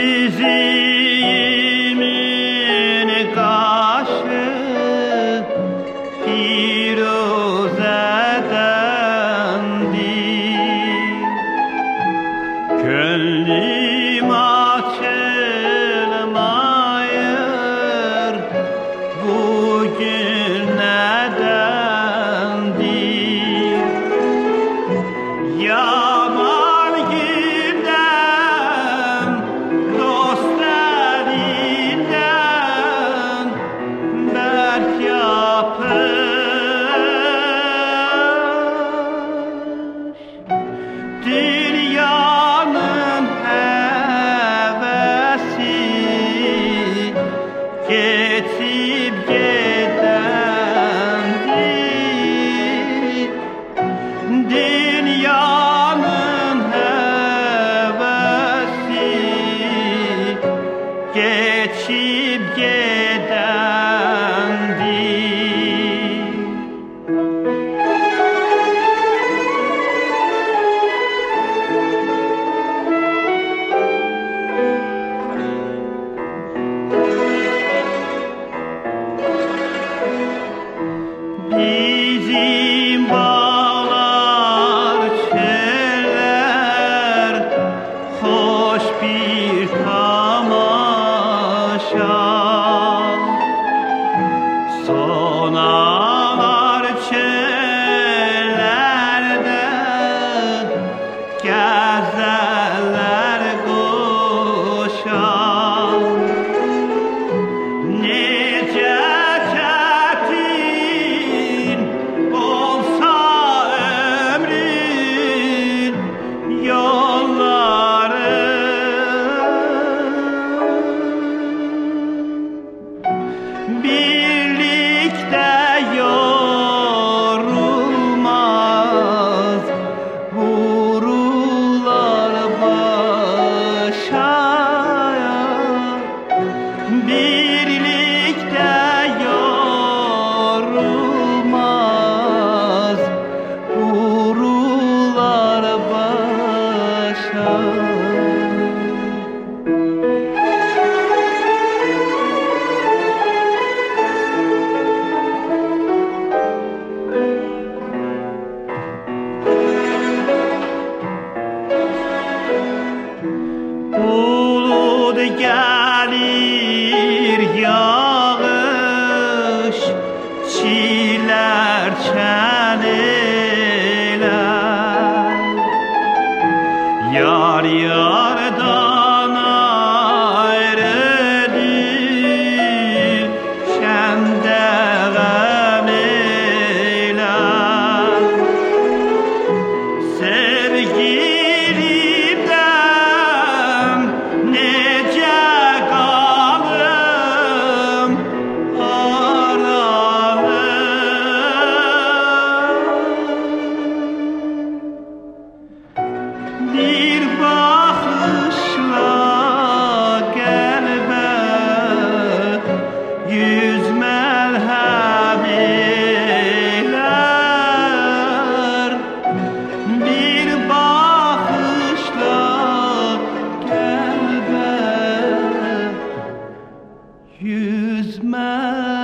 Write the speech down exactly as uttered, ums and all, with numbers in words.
Dizimin kaşı firuzedendir. Gönlüm açılmayır bugün nedendir? Yaman gündem dost elinden berk yapış. Dünyanın hevesi geçip gidendir. Dünyanın hevesi geçip gidendir. Bizim bağlar, çöller, hoş bir tamaşa. Sonalar çöllerde gezerler koşar. Nece çetin olsa ömrün yolları, birlikte yorulmaz vurular başa. Birlikte yorulmaz vurular başa. Bulut gelir yağış, çiler çeneler. Yar yardan ayrı düşen de gam eyler. Sevgilimden nece kalım aralı. Bir bakışla kalbe yüz merhem eyler. Bir bakışla kalbe yüz merhem